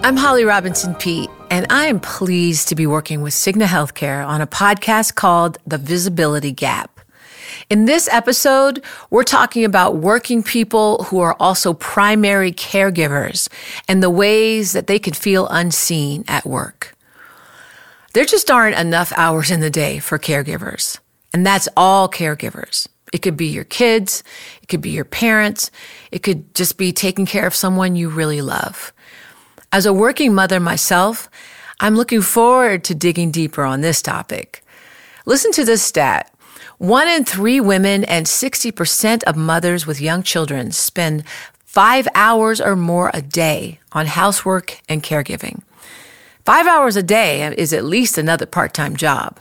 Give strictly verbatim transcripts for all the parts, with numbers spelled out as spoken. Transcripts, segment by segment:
I'm Holly Robinson Peete, and I am pleased to be working with Cigna Healthcare on a podcast called The Visibility Gap. In this episode, we're talking about working people who are also primary caregivers and the ways that they can feel unseen at work. There just aren't enough hours in the day for caregivers, and that's all caregivers. It could be your kids, it could be your parents, it could just be taking care of someone you really love. As a working mother myself, I'm looking forward to digging deeper on this topic. Listen to this stat. One in three women and sixty percent of mothers with young children spend five hours or more a day on housework and caregiving. Five hours a day is at least another part-time job.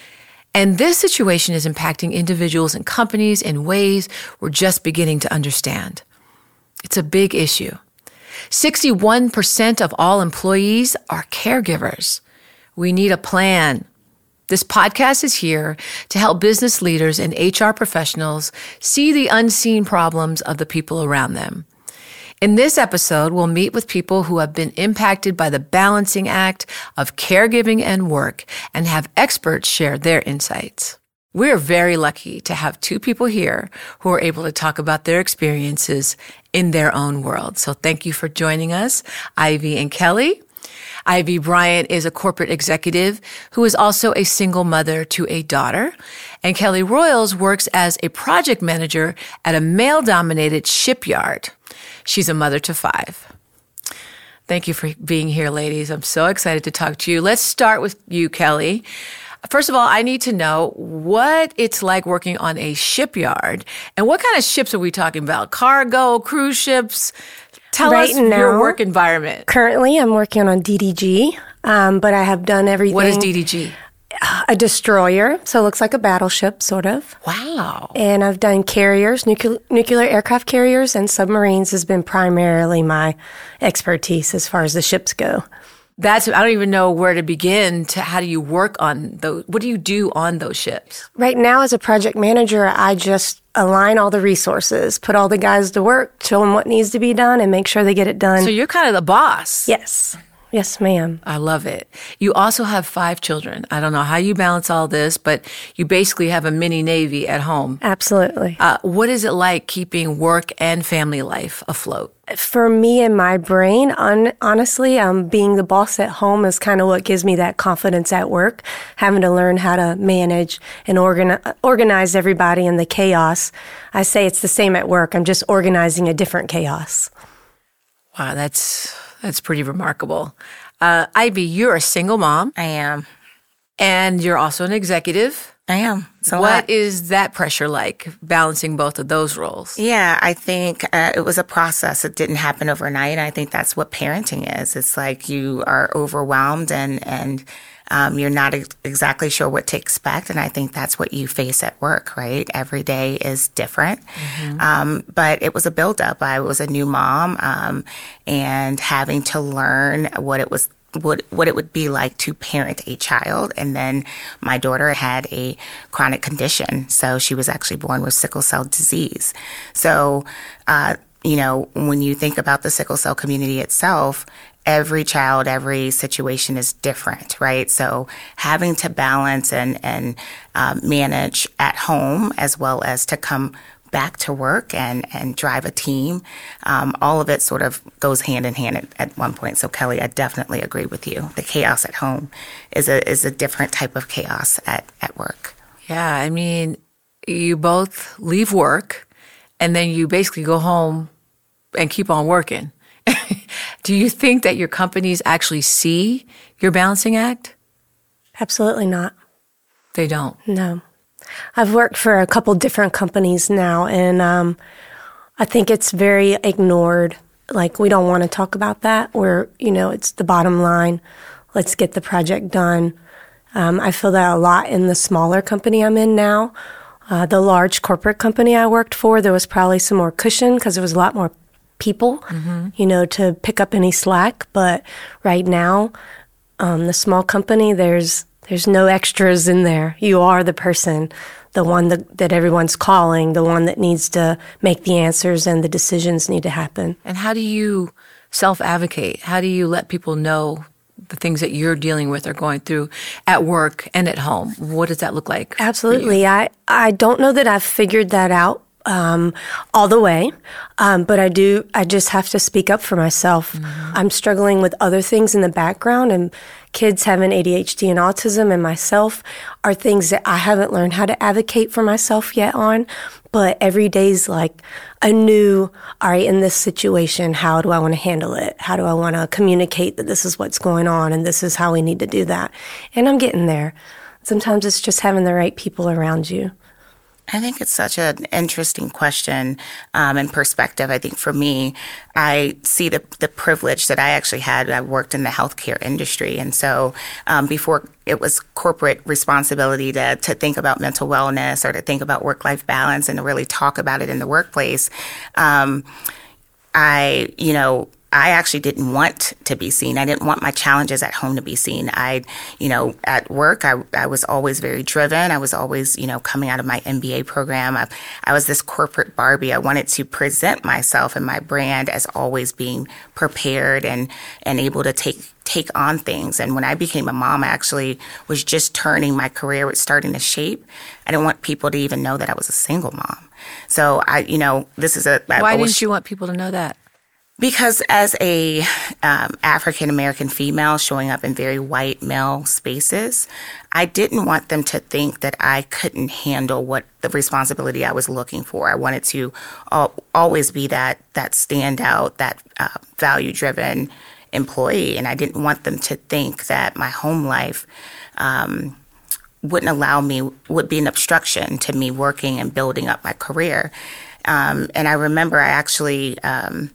And this situation is impacting individuals and companies in ways we're just beginning to understand. It's a big issue. sixty-one percent of all employees are caregivers. We need a plan. This podcast is here to help business leaders and H R professionals see the unseen problems of the people around them. In this episode, we'll meet with people who have been impacted by the balancing act of caregiving and work and have experts share their insights. We're very lucky to have two people here who are able to talk about their experiences in their own world. So thank you for joining us, Ivy and Kelly. Ivy Bryant is a corporate executive who is also a single mother to a daughter. And Kelly Royals works as a project manager at a male-dominated shipyard. She's a mother to five. Thank you for being here, ladies. I'm so excited to talk to you. Let's start with you, Kelly. First of all, I need to know what it's like working on a shipyard and what kind of ships are we talking about? Cargo, cruise ships? Tell right us now, your work environment. Currently, I'm working on D D G, um, but I have done everything. What is D D G? A destroyer, so it looks like a battleship, sort of. Wow. And I've done carriers, nuclear, nuclear aircraft carriers, and submarines has been primarily my expertise as far as the ships go. That's, I don't even know where to begin to how do you work on those, what do you do on those ships? Right now, as a project manager, I just align all the resources, put all the guys to work, show them what needs to be done, and make sure they get it done. So you're kind of the boss. Yes. Yes, ma'am. I love it. You also have five children. I don't know how you balance all this, but you basically have a mini Navy at home. Absolutely. Uh, what is it like keeping work and family life afloat? For me and my brain, un- honestly, um, being the boss at home is kind of what gives me that confidence at work, having to learn how to manage and organi- organize everybody in the chaos. I say it's the same at work. I'm just organizing a different chaos. Wow, that's that's pretty remarkable. Uh, Ivy, you're a single mom. I am. And you're also an executive. I am. So what is that pressure like, balancing both of those roles? Yeah, I think uh, it was a process. It didn't happen overnight. And I think that's what parenting is. It's like you are overwhelmed and, and um, you're not ex- exactly sure what to expect. And I think that's what you face at work, right? Every day is different. Mm-hmm. Um, but it was a buildup. I was a new mom um, and having to learn what it was what what it would be like to parent a child. And then my daughter had a chronic condition. So she was actually born with sickle cell disease. So, uh, you know, when you think about the sickle cell community itself, every child, every situation is different, right? So having to balance and, and uh, manage at home as well as to come back to work and, and drive a team, um, all of it sort of goes hand in hand at, at one point. So Kelly, I definitely agree with you. The chaos at home is a is a different type of chaos at, at work. Yeah, I mean, you both leave work and then you basically go home and keep on working. Do you think that your companies actually see your balancing act? Absolutely not. They don't? No. I've worked for a couple different companies now, and um, I think it's very ignored. Like, we don't want to talk about that, where, you know, it's the bottom line. Let's get the project done. Um, I feel that a lot in the smaller company I'm in now. Uh, the large corporate company I worked for, there was probably some more cushion because there was a lot more people, mm-hmm. you know, to pick up any slack. But right now, um, the small company, there's There's no extras in there. You are the person, the one that, that everyone's calling, the one that needs to make the answers and the decisions need to happen. And how do you self-advocate? How do you let people know the things that you're dealing with or going through at work and at home? What does that look like? Absolutely. I, I don't know that I've figured that out um, all the way, um, but I do. I just have to speak up for myself. Mm-hmm. I'm struggling with other things in the background, and kids having A D H D and autism and myself are things that I haven't learned how to advocate for myself yet on. But every day's like a new, all right, in this situation, how do I want to handle it? How do I want to communicate that this is what's going on and this is how we need to do that? And I'm getting there. Sometimes it's just having the right people around you. I think it's such an interesting question um, and perspective. I think for me, I see the the privilege that I actually had. I worked in the healthcare industry. And so um, before it was corporate responsibility to, to think about mental wellness or to think about work-life balance and to really talk about it in the workplace, um, I, you know, I actually didn't want to be seen. I didn't want my challenges at home to be seen. I, you know, at work, I, I was always very driven. I was always, you know, coming out of my M B A program. I, I was this corporate Barbie. I wanted to present myself and my brand as always being prepared and, and able to take take on things. And when I became a mom, I actually was just turning my career, was starting to shape. I didn't want people to even know that I was a single mom. So I, you know, this is a... I Why always, didn't you want people to know that? Because as a um, African-American female showing up in very white male spaces, I didn't want them to think that I couldn't handle what the responsibility I was looking for. I wanted to al- always be that that standout, that uh, value-driven employee, and I didn't want them to think that my home life um, wouldn't allow me, would be an obstruction to me working and building up my career. Um, and I remember I actually... Um,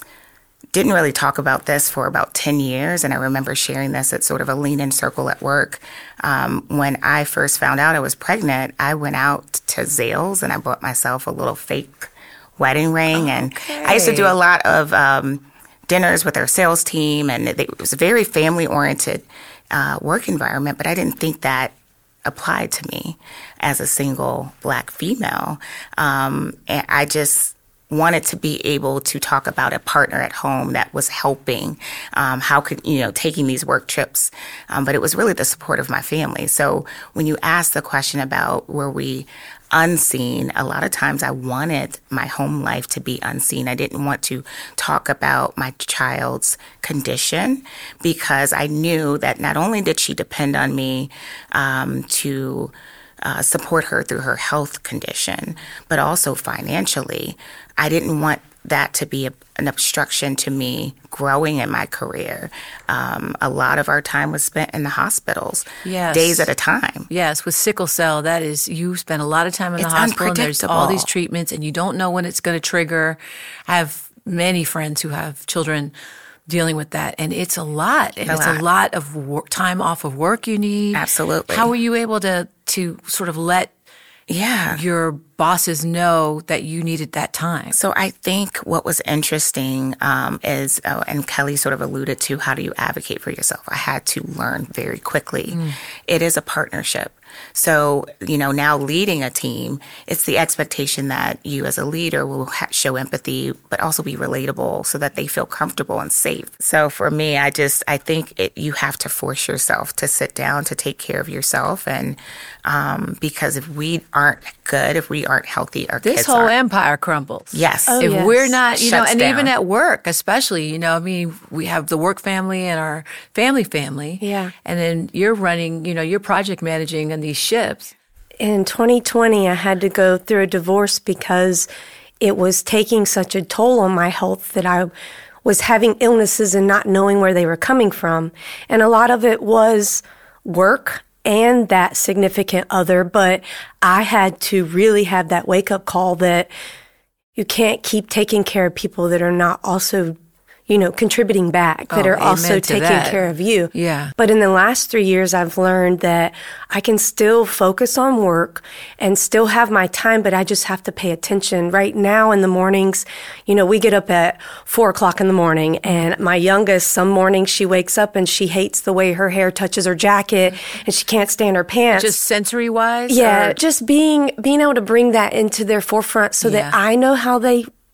didn't really talk about this for about ten years. And I remember sharing this at sort of a lean-in circle at work. Um, when I first found out I was pregnant, I went out to Zales and I bought myself a little fake wedding ring. And okay. I used to do a lot of um, dinners with our sales team. And it, it was a very family-oriented uh, work environment, but I didn't think that applied to me as a single Black female. Um, and I just... wanted to be able to talk about a partner at home that was helping, um, how could, you know, taking these work trips. Um, but it was really the support of my family. So when you ask the question about were we unseen, a lot of times I wanted my home life to be unseen. I didn't want to talk about my child's condition because I knew that not only did she depend on me um, to Uh, support her through her health condition, but also financially. I didn't want that to be a, an obstruction to me growing in my career. Um, a lot of our time was spent in the hospitals, yes. days at a time. Yes, with sickle cell, that is, you spend a lot of time in it's the hospital, and there's all these treatments, and you don't know when it's going to trigger. I have many friends who have children dealing with that, and it's a lot. And a it's lot. a lot of work, time off of work you need. Absolutely. How were you able to to sort of let yeah. your bosses know that you needed that time? So I think what was interesting um, is, uh, and Kelly sort of alluded to, how do you advocate for yourself? I had to learn very quickly. Mm. It is a partnership. So, you know, now leading a team, it's the expectation that you as a leader will ha- show empathy, but also be relatable so that they feel comfortable and safe. So for me, I just, I think it, you have to force yourself to sit down, to take care of yourself. And um, because if we aren't good, if we aren't healthy, our this kids whole aren't. empire crumbles. Yes. Oh, if yes. we're not, you Shuts know, and down. even at work, especially, you know, I mean, we have the work family and our family family. Yeah. And then you're running, you know, you're project managing on these ships. In twenty twenty, I had to go through a divorce because it was taking such a toll on my health that I was having illnesses and not knowing where they were coming from. And a lot of it was work and that significant other, but I had to really have that wake-up call that you can't keep taking care of people that are not also, you know, contributing back, that Oh, are also amen to taking that. care of you. Yeah. But in the last three years, I've learned that I can still focus on work and still have my time, but I just have to pay attention. Right now in the mornings, you know, we get up at four o'clock in the morning, and my youngest, some mornings she wakes up and she hates the way her hair touches her jacket and she can't stand her pants. Just sensory wise? Yeah, just being being able to bring that into their forefront so Yeah. that I know how they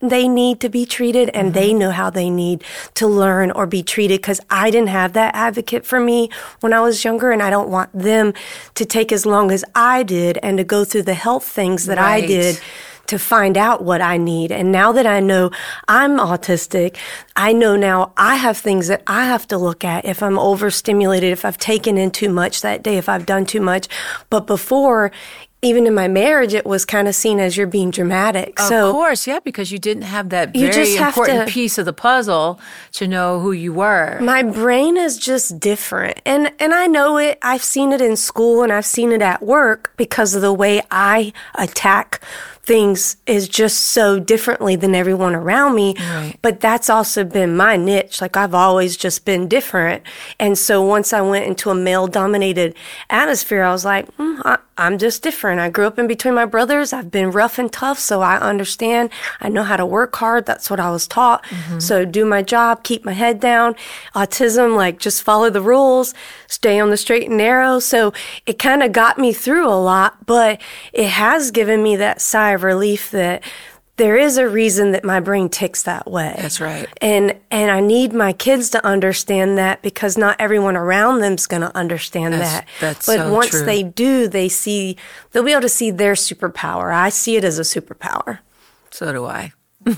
they need to be treated, and mm-hmm. they know how they need to learn or be treated, because I didn't have that advocate for me when I was younger, and I don't want them to take as long as I did and to go through the health things that right. I did to find out what I need. And now that I know I'm autistic, I know now I have things that I have to look at if I'm overstimulated, if I've taken in too much that day, if I've done too much. But before, even in my marriage, it was kind of seen as you're being dramatic. Of so, course, yeah, because you didn't have that very important to, piece of the puzzle to know who you were. My brain is just different. And and I know it. I've seen it in school and I've seen it at work because of the way I attack things is just so differently than everyone around me. Right. But that's also been my niche. Like, I've always just been different. And so once I went into a male-dominated atmosphere, I was like, mm, I, I'm just different. I grew up in between my brothers. I've been rough and tough, so I understand. I know how to work hard. That's what I was taught. Mm-hmm. So do my job, keep my head down. Autism, like, just follow the rules, stay on the straight and narrow. So it kind of got me through a lot, but it has given me that sigh of relief that there is a reason that my brain ticks that way. That's right. And and I need my kids to understand that, because not everyone around them's going to understand that's, that. That's but so once true. they do, they see, they'll be able to see their superpower. I see it as a superpower. So do I.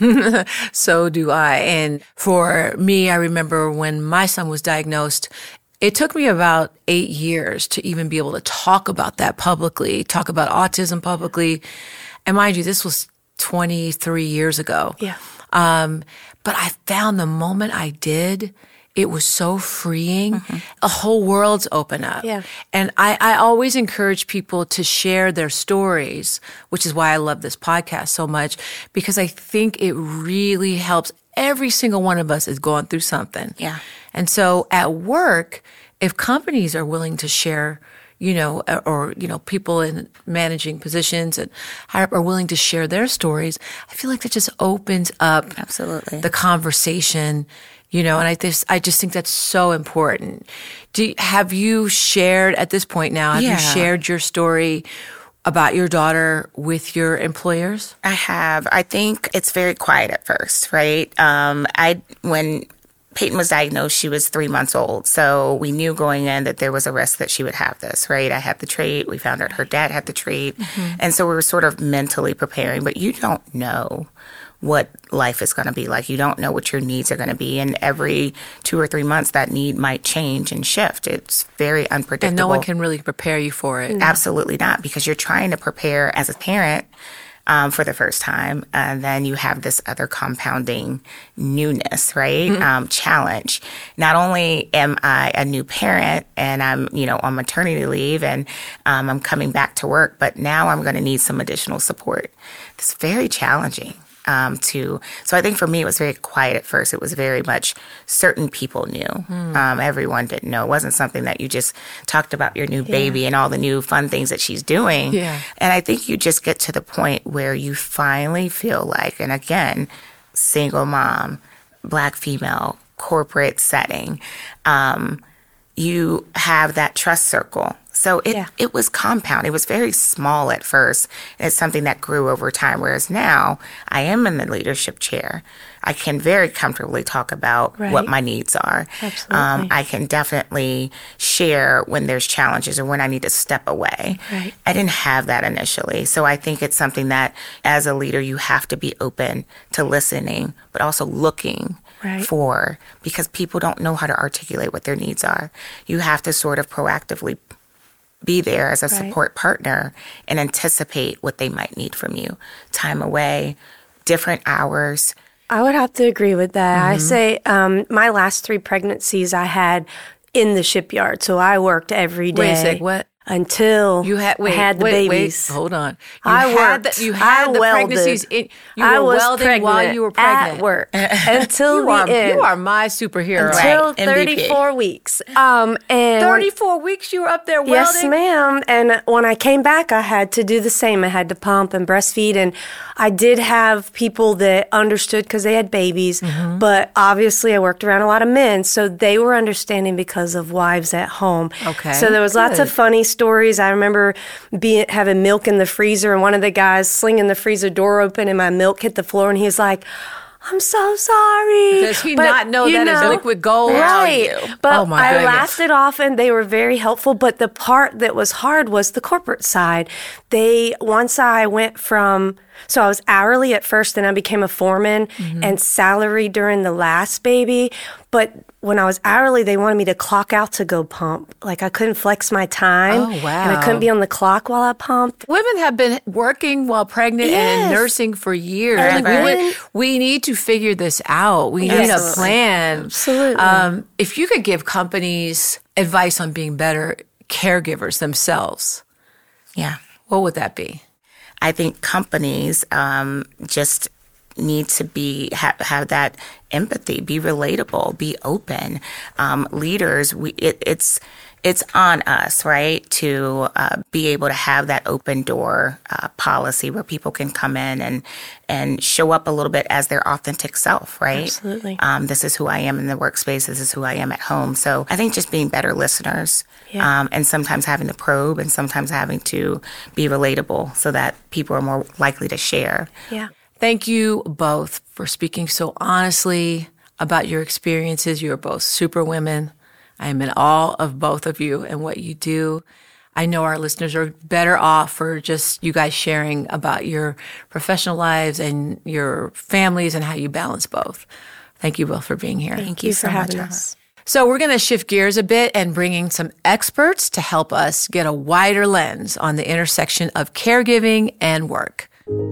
So do I. And for me, I remember when my son was diagnosed, it took me about eight years to even be able to talk about that publicly, talk about autism publicly. And mind you, this was twenty-three years ago. Yeah. Um, but I found the moment I did, it was so freeing. Mm-hmm. A whole world's open up. Yeah. And I, I always encourage people to share their stories, which is why I love this podcast so much, because I think it really helps. Every single one of us is going through something. Yeah. And so at work, if companies are willing to share, you know, or, you know, people in managing positions and are willing to share their stories, I feel like that just opens up absolutely the conversation, you know, and I just, I just think that's so important. Do you, have you shared at this point now, have yeah. you shared your story about your daughter with your employers? I have. I think it's very quiet at first, right? Um, I when Peyton was diagnosed, she was three months old. So we knew going in that there was a risk that she would have this, right? I had the trait. We found out her dad had the trait. Mm-hmm. And so we were sort of mentally preparing. But you don't know what life is going to be like. You don't know what your needs are going to be. And every two or three months, that need might change and shift. It's very unpredictable. And no one can really prepare you for it. Absolutely not, because you're trying to prepare as a parent Um, for the first time. And then you have this other compounding newness, right? Mm-hmm. Um, challenge. Not only am I a new parent and I'm, you know, on maternity leave and um, I'm coming back to work, but now I'm going to need some additional support. It's very challenging. Um, to so I think for me it was very quiet at first. It was very much certain people knew. Mm. Um, everyone didn't know. It wasn't something that you just talked about your new baby yeah. and all the new fun things that she's doing. Yeah. And I think you just get to the point where you finally feel like, and again, single mom, Black female, corporate setting, um, you have that trust circle. So it, yeah. it was compound. It was very small at first. It's something that grew over time. Whereas now I am in the leadership chair. I can very comfortably talk about right. what my needs are. Absolutely. Um, I can definitely share when there's challenges or when I need to step away. Right. I didn't have that initially. So I think it's something that as a leader, you have to be open to listening, but also looking right. for, because people don't know how to articulate what their needs are. You have to sort of proactively be there as a right. support partner and anticipate what they might need from you. Time away, different hours. I would have to agree with that. Mm-hmm. I say um, my last three pregnancies I had in the shipyard, so I worked every day. Wait a sec, what? Until you had, wait, I had the wait, babies. Wait, hold on. You I had worked. The, you had I the welded. pregnancies. In, you I were was welding pregnant while you were pregnant. at work until you the are, end. You are my superhero. Until right. M V P. thirty-four weeks. Um, and thirty-four weeks you were up there welding? Yes, ma'am. And when I came back, I had to do the same. I had to pump and breastfeed. And I did have people that understood because they had babies. Mm-hmm. But obviously, I worked around a lot of men. So they were understanding because of wives at home. Okay. So there was Good. lots of funny stories. I remember being having milk in the freezer, and one of the guys slinging the freezer door open, and my milk hit the floor, and he's like, I'm so sorry. Does he but, not know that know, is liquid gold? Right. But oh my I goodness. laughed it off, and they were very helpful. But the part that was hard was the corporate side. They once I went from so I was hourly at first, then I became a foreman mm-hmm. and salary during the last baby. But when I was hourly, they wanted me to clock out to go pump. Like I couldn't flex my time. Oh, wow. And I couldn't be on the clock while I pumped. Women have been working while pregnant Yes. and in nursing for years. And Like we, then- would, we need to figure this out. We need Absolutely. a plan. Absolutely. Um, if you could give companies advice on being better caregivers themselves, Yeah. what would that be? I think companies um, just need to be ha- have that empathy, be relatable, be open. Um, leaders, we it, it's it's on us, right, to uh, be able to have that open door uh, policy where people can come in and and show up a little bit as their authentic self, right? Absolutely. Um, this is who I am in the workspace. This is who I am at home. So I think just being better listeners. Yeah. Um, and sometimes having to probe and sometimes having to be relatable so that people are more likely to share. Yeah. Thank you both for speaking so honestly about your experiences. You are both super women. I am in awe of both of you and what you do. I know our listeners are better off for just you guys sharing about your professional lives and your families and how you balance both. Thank you both for being here. Thank, Thank you, you so for having much, us. So we're going to shift gears a bit and bring in some experts to help us get a wider lens on the intersection of caregiving and work.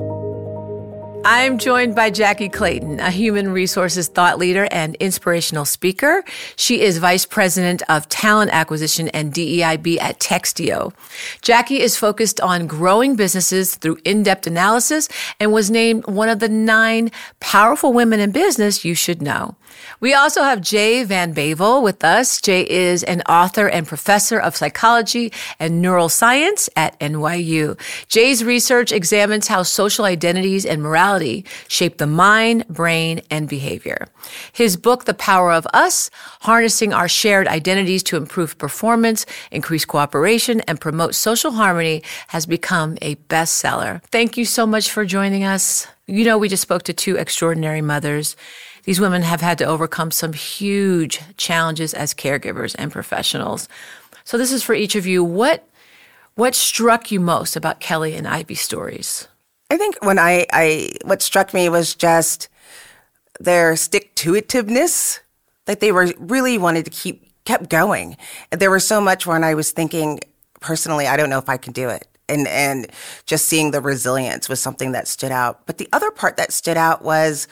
I'm joined by Jackie Clayton, a human resources thought leader and inspirational speaker. She is Vice President of Talent Acquisition and D E I B at Textio. Jackie is focused on growing businesses through in-depth analysis and was named one of the nine powerful women in business you should know. We also have Jay Van Bavel with us. Jay is an author and professor of psychology and neuroscience at N Y U. Jay's research examines how social identities and morality shape the mind, brain, and behavior. His book, The Power of Us, Harnessing Our Shared Identities to Improve Performance, Increase Cooperation, and Promote Social Harmony, has become a bestseller. Thank you so much for joining us. You know, we just spoke to two extraordinary mothers. These women have had to overcome some huge challenges as caregivers and professionals. So this is for each of you. What what struck you most about Kelly and Ivy's stories? I think when I, I what struck me was just their stick-to-itiveness, that they were really wanted to keep kept going. There was so much when I was thinking personally, I don't know if I can do it. And and just seeing the resilience was something that stood out. But the other part that stood out was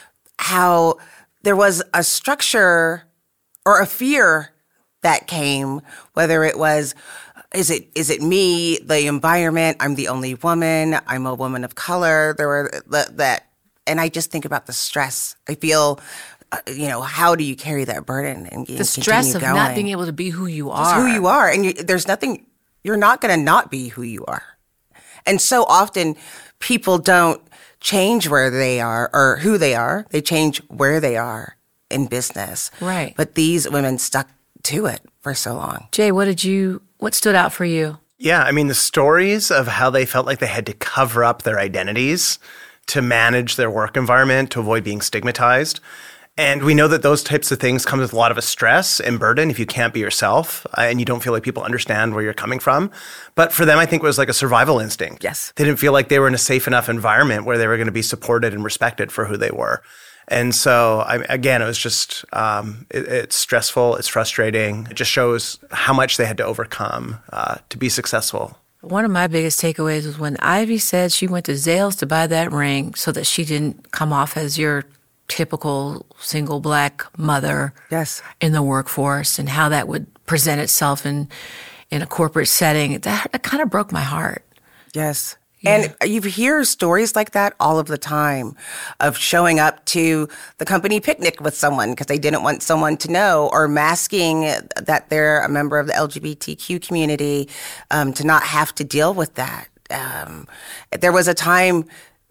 how there was a structure or a fear that came, whether it was, is it is it me, the environment, I'm the only woman, I'm a woman of color, there were that, and I just think about the stress. I feel, uh, you know, how do you carry that burden and The stress of going? not being able to be who you are. Just who you are, and you, there's nothing, you're not going to not be who you are. And so often people don't change where they are or who they are. They change where they are in business. Right. But these women stuck to it for so long. Jay, what did you, what stood out for you? Yeah, I mean, the stories of how they felt like they had to cover up their identities to manage their work environment, to avoid being stigmatized. And we know that those types of things come with a lot of a stress and burden if you can't be yourself uh, and you don't feel like people understand where you're coming from. But for them, I think it was like a survival instinct. Yes. They didn't feel like they were in a safe enough environment where they were going to be supported and respected for who they were. And so, I, again, it was just, um, it, it's stressful, it's frustrating. It just shows how much they had to overcome uh, to be successful. One of my biggest takeaways was when Ivy said she went to Zales to buy that ring so that she didn't come off as your typical single black mother Yes. in the workforce and how that would present itself in in a corporate setting. That, that kind of broke my heart. Yes. And you hear stories like that all of the time of showing up to the company picnic with someone because they didn't want someone to know, or masking that they're a member of the L G B T Q community um, to not have to deal with that. Um, there was a time,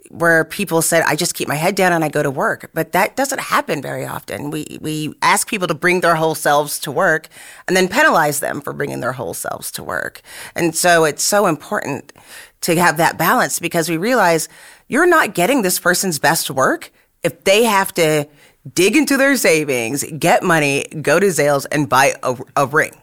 where people said, I just keep my head down and I go to work. But that doesn't happen very often. We we ask people to bring their whole selves to work and then penalize them for bringing their whole selves to work. And so it's so important to have that balance, because we realize you're not getting this person's best work if they have to dig into their savings, get money, go to Zales and buy a, a ring.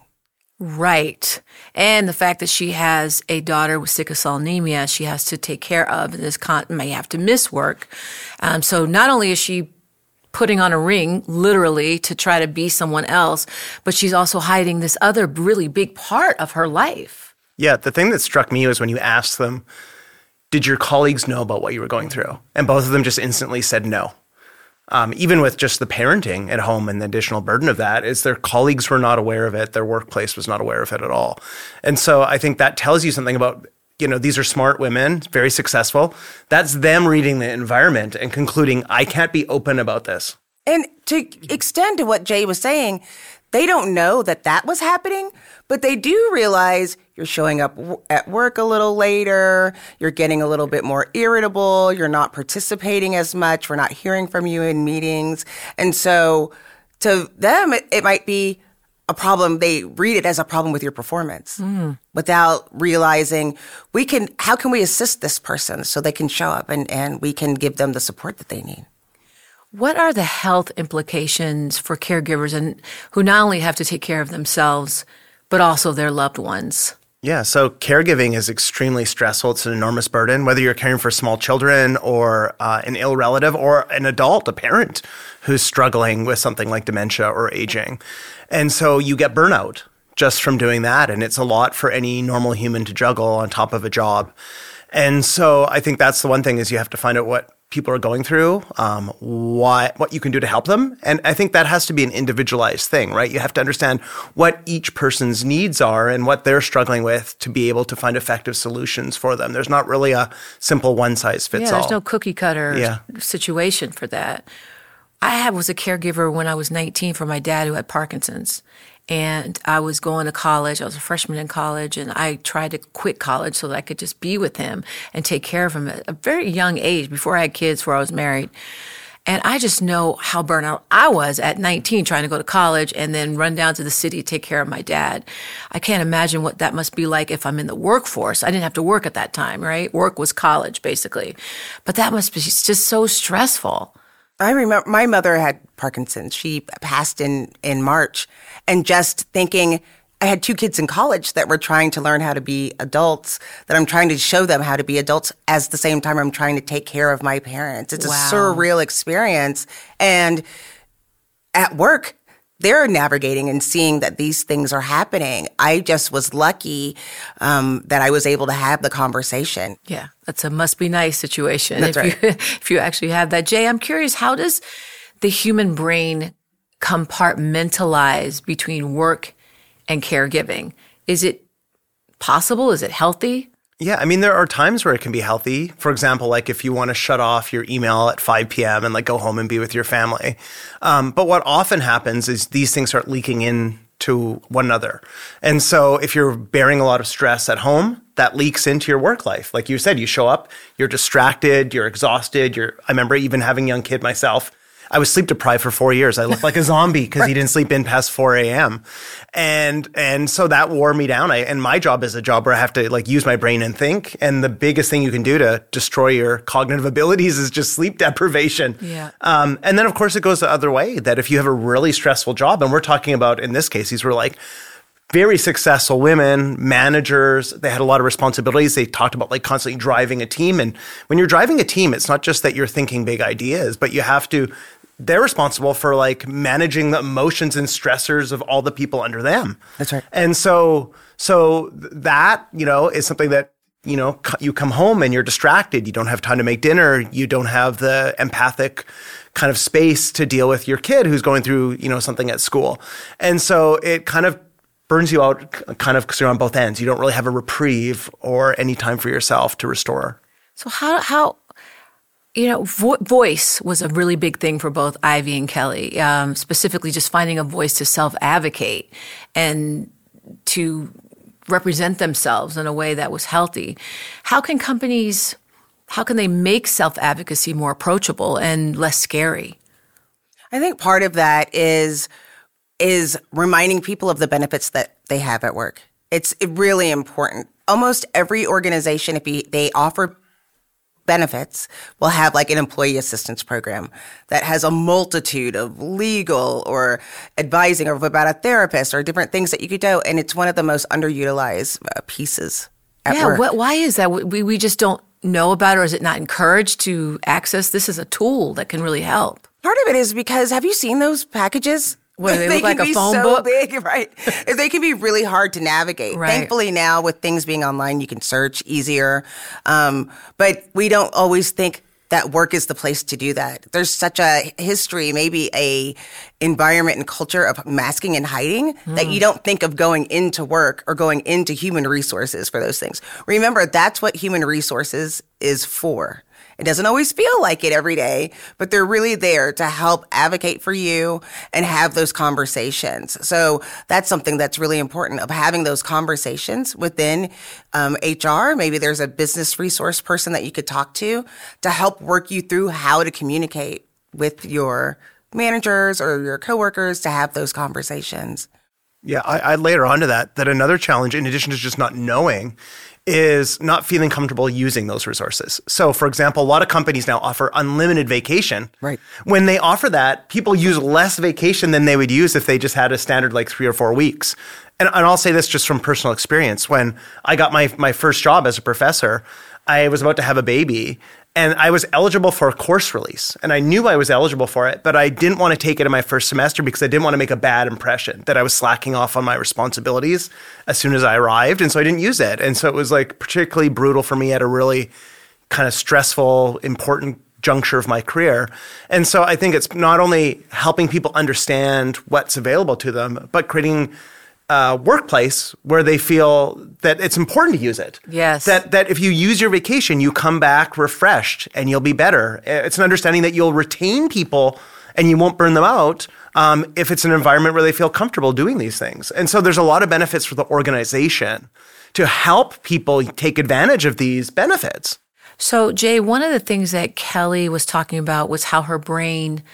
Right. And the fact that she has a daughter with sickle cell anemia she has to take care of, and this con- may have to miss work. Um, so not only is she putting on a ring, literally, to try to be someone else, but she's also hiding this other really big part of her life. Yeah, the thing that struck me was when you asked them, did your colleagues know about what you were going through? And both of them just instantly said no. Um, even with just the parenting at home and the additional burden of that, is their colleagues were not aware of it. Their workplace was not aware of it at all. And so I think that tells you something about, you know, these are smart women, very successful. That's them reading the environment and concluding, I can't be open about this. And to extend to what Jay was saying, they don't know that that was happening, but they do realize you're showing up w- at work a little later, you're getting a little bit more irritable, you're not participating as much, we're not hearing from you in meetings. And so to them, it, it might be a problem. They read it as a problem with your performance mm. without realizing we can, how can we assist this person so they can show up and, and we can give them the support that they need. What are the health implications for caregivers and who not only have to take care of themselves, but also their loved ones? Yeah, so caregiving is extremely stressful. It's an enormous burden, whether you're caring for small children or uh, an ill relative or an adult, a parent who's struggling with something like dementia or aging. And so you get burnout just from doing that. And it's a lot for any normal human to juggle on top of a job. And so I think that's the one thing, is you have to find out what people are going through, um, why, what you can do to help them. And I think that has to be an individualized thing, right? You have to understand what each person's needs are and what they're struggling with to be able to find effective solutions for them. There's not really a simple one-size-fits-all. Yeah, there's no cookie-cutter yeah. situation for that. I had, was a caregiver when I was nineteen for my dad who had Parkinson's. And I was going to college. I was a freshman in college, and I tried to quit college so that I could just be with him and take care of him at a very young age, before I had kids, before I was married. And I just know how burnt out I was at nineteen, trying to go to college and then run down to the city to take care of my dad. I can't imagine what that must be like if I'm in the workforce. I didn't have to work at that time, right? Work was college, basically. But that must be just so stressful. I remember my mother had Parkinson's. She passed in, in March. And just thinking, I had two kids in college that were trying to learn how to be adults, that I'm trying to show them how to be adults as the same time I'm trying to take care of my parents. It's wow. a surreal experience. And at work, they're navigating and seeing that these things are happening. I just was lucky um, that I was able to have the conversation. Yeah, that's a must be nice situation. That's if right. You, if you actually have that. Jay, I'm curious, how does the human brain compartmentalize between work and caregiving? Is it possible? Is it healthy? Yeah, I mean, there are times where it can be healthy. For example, like if you want to shut off your email at five p.m. and like go home and be with your family. Um, but what often happens is these things start leaking in to one another. And so if you're bearing a lot of stress at home, that leaks into your work life. Like you said, you show up, you're distracted, you're exhausted. You're, I remember even having a young kid myself. I was sleep deprived for four years. I looked like a zombie because right. he didn't sleep in past four a.m. And and so that wore me down. I, and my job is a job where I have to like use my brain and think. And the biggest thing you can do to destroy your cognitive abilities is just sleep deprivation. Yeah. Um, and then, of course, it goes the other way, that if you have a really stressful job, and we're talking about, in this case, these were like very successful women, managers. They had a lot of responsibilities. They talked about like constantly driving a team. And when you're driving a team, it's not just that you're thinking big ideas, but you have to they're responsible for like managing the emotions and stressors of all the people under them. That's right. And so, so that, you know, is something that, you know, you come home and you're distracted. You don't have time to make dinner. You don't have the empathic kind of space to deal with your kid who's going through, you know, something at school. And so it kind of burns you out kind of because you're on both ends. You don't really have a reprieve or any time for yourself to restore. So how, how, You know, vo- voice was a really big thing for both Ivy and Kelly, um, specifically just finding a voice to self-advocate and to represent themselves in a way that was healthy. How can companies how can they make self-advocacy more approachable and less scary? I think part of that is is reminding people of the benefits that they have at work. It's really important. Almost every organization, if they offer benefits, will have like an employee assistance program that has a multitude of legal or advising or about a therapist or different things that you could do. And it's one of the most underutilized uh, pieces at yeah, work. What, why is that? We, we just don't know about it, or is it not encouraged to access? This is a tool that can really help. Part of it is because, have you seen those packages? What, they, they look like a phone so book? Big, right? They can be really hard to navigate. Right. Thankfully now with things being online, you can search easier. Um, but we don't always think that work is the place to do that. There's such a history, maybe a environment and culture of masking and hiding mm. that you don't think of going into work or going into human resources for those things. Remember, that's what human resources is for. It doesn't always feel like it every day, but they're really there to help advocate for you and have those conversations. So that's something that's really important, of having those conversations within um, H R. Maybe there's a business resource person that you could talk to to help work you through how to communicate with your managers or your coworkers to have those conversations. Yeah, I, I'd layer onto that that another challenge, in addition to just not knowing, is not feeling comfortable using those resources. So, for example, a lot of companies now offer unlimited vacation. Right. When they offer that, people use less vacation than they would use if they just had a standard like three or four weeks. And, and I'll say this just from personal experience. When I got my, my first job as a professor, I was about to have a baby, and I was eligible for a course release. And I knew I was eligible for it, but I didn't want to take it in my first semester because I didn't want to make a bad impression that I was slacking off on my responsibilities as soon as I arrived. And so I didn't use it. And so it was like particularly brutal for me at a really kind of stressful, important juncture of my career. And so I think it's not only helping people understand what's available to them, but creating Uh, workplace where they feel that it's important to use it. Yes. That that if you use your vacation, you come back refreshed and you'll be better. It's an understanding that you'll retain people and you won't burn them out um, if it's an environment where they feel comfortable doing these things. And so there's a lot of benefits for the organization to help people take advantage of these benefits. So, Jay, one of the things that Kelly was talking about was how her brain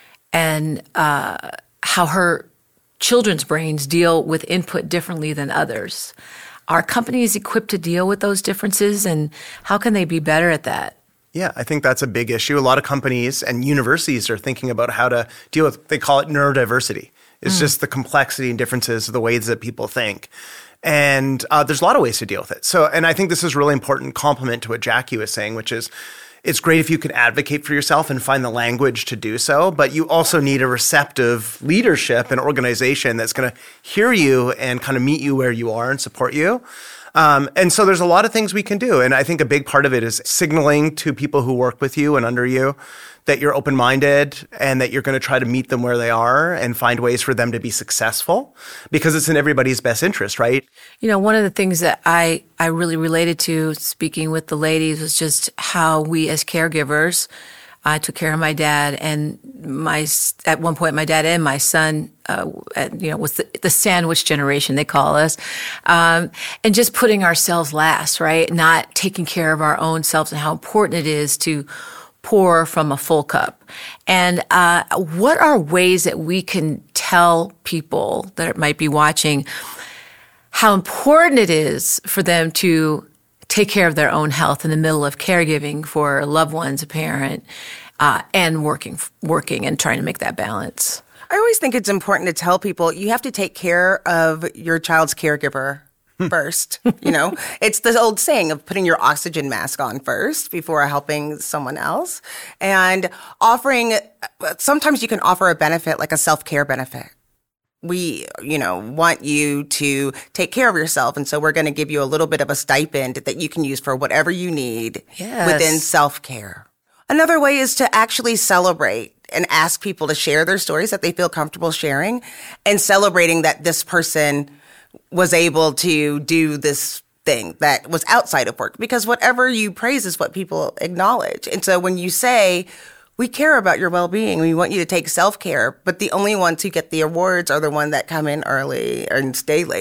and uh, how her children's brains deal with input differently than others. Are companies equipped to deal with those differences, and how can they be better at that? Yeah, I think that's a big issue. A lot of companies and universities are thinking about how to deal with, they call it neurodiversity. It's mm. just the complexity and differences of the ways that people think. And uh, there's a lot of ways to deal with it. So, and I think this is a really important complement to what Jackie was saying, which is it's great if you can advocate for yourself and find the language to do so, but you also need a receptive leadership and organization that's going to hear you and kind of meet you where you are and support you. Um, and so there's a lot of things we can do. And I think a big part of it is signaling to people who work with you and under you that you're open-minded and that you're going to try to meet them where they are and find ways for them to be successful, because it's in everybody's best interest, right? You know, one of the things that I, I really related to speaking with the ladies was just how we as caregivers, I took care of my dad, and my at one point my dad and my son, uh, at, you know, was the, the sandwich generation, they call us, um, and just putting ourselves last, right? Not taking care of our own selves and how important it is to pour from a full cup. And uh, what are ways that we can tell people that might be watching how important it is for them to take care of their own health in the middle of caregiving for loved ones, a parent, uh, and working, working and trying to make that balance? I always think it's important to tell people you have to take care of your child's caregiver first. You know, it's the old saying of putting your oxygen mask on first before helping someone else. And offering, sometimes you can offer a benefit like a self-care benefit. We, you know, want you to take care of yourself. And so we're going to give you a little bit of a stipend that you can use for whatever you need yes. within self-care. Another way is to actually celebrate and ask people to share their stories that they feel comfortable sharing, and celebrating that this person was able to do this thing that was outside of work, because whatever you praise is what people acknowledge. And so when you say, we care about your well-being, we want you to take self-care, but the only ones who get the awards are the ones that come in early and stay late,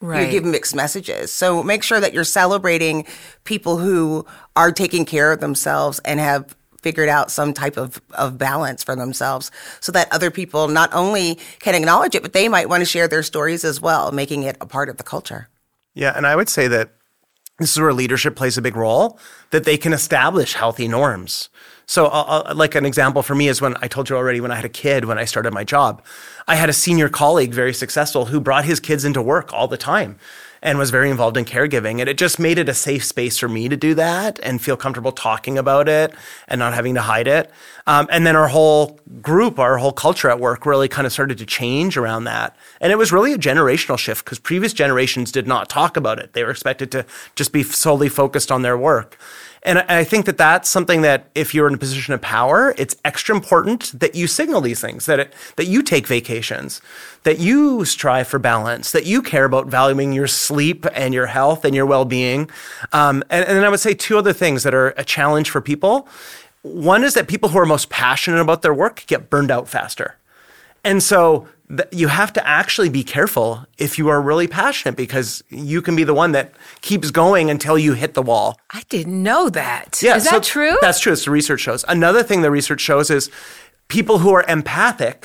Right. You give mixed messages. So make sure that you're celebrating people who are taking care of themselves and have figured out some type of, of balance for themselves so that other people not only can acknowledge it, but they might want to share their stories as well, making it a part of the culture. Yeah, and I would say that this is where leadership plays a big role, that they can establish healthy norms. So uh, like an example for me is when I told you already, when I had a kid, when I started my job, I had a senior colleague, very successful, who brought his kids into work all the time and was very involved in caregiving. And it just made it a safe space for me to do that and feel comfortable talking about it and not having to hide it. Um, and then our whole group, our whole culture at work really kind of started to change around that. And it was really a generational shift because previous generations did not talk about it. They were expected to just be solely focused on their work. And I think that that's something that if you're in a position of power, it's extra important that you signal these things, that it, that you take vacations, that you strive for balance, that you care about valuing your sleep and your health and your well-being. Um, and, and then I would say two other things that are a challenge for people. One is that people who are most passionate about their work get burned out faster. And so th- you have to actually be careful if you are really passionate because you can be the one that keeps going until you hit the wall. I didn't know that. Yeah, is so that true? That's true. It's the research shows. Another thing the research shows is people who are empathic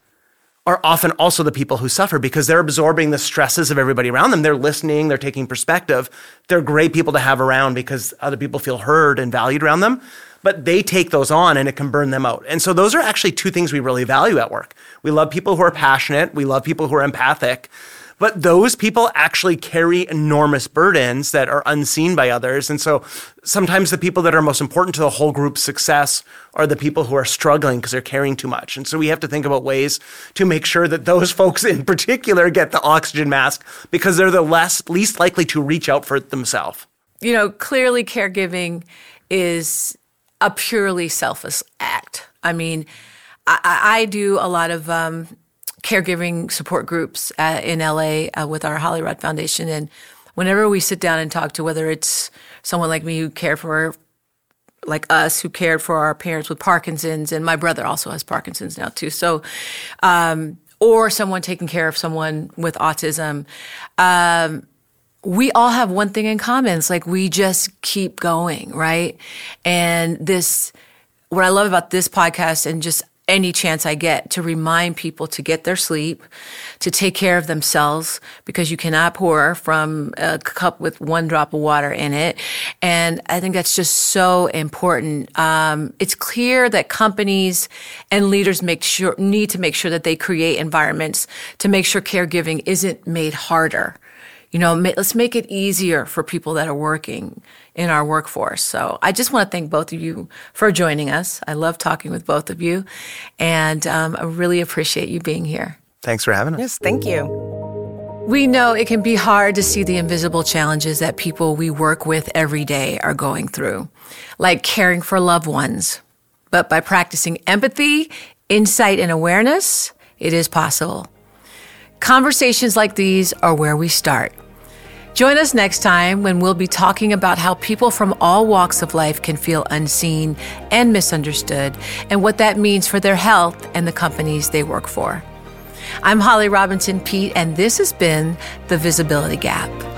are often also the people who suffer because they're absorbing the stresses of everybody around them. They're listening, they're taking perspective. They're great people to have around because other people feel heard and valued around them. But they take those on and it can burn them out. And so those are actually two things we really value at work. We love people who are passionate. We love people who are empathic. But those people actually carry enormous burdens that are unseen by others. And so sometimes the people that are most important to the whole group's success are the people who are struggling because they're carrying too much. And so we have to think about ways to make sure that those folks in particular get the oxygen mask because they're the less least likely to reach out for it themselves. You know, clearly caregiving is a purely selfless act. I mean, I, I do a lot of um, caregiving support groups uh, in L A uh, with our Holly Rod Foundation. And whenever we sit down and talk to whether it's someone like me who cared for, like us, who cared for our parents with Parkinson's, and my brother also has Parkinson's now too. So, um, or someone taking care of someone with autism, um, we all have one thing in common. It's like we just keep going, right? And this, what I love about this podcast and just any chance I get to remind people to get their sleep, to take care of themselves, because you cannot pour from a cup with one drop of water in it. And I think that's just so important. Um, it's clear that companies and leaders make sure, need to make sure that they create environments to make sure caregiving isn't made harder. You know, let's make it easier for people that are working in our workforce. So I just want to thank both of you for joining us. I love talking with both of you, and um, I really appreciate you being here. Thanks for having us. Yes, thank you. We know it can be hard to see the invisible challenges that people we work with every day are going through, like caring for loved ones. But by practicing empathy, insight, and awareness, it is possible. Conversations like these are where we start. Join us next time when we'll be talking about how people from all walks of life can feel unseen and misunderstood, and what that means for their health and the companies they work for. I'm Holly Robinson Peete, and this has been The Visibility Gap.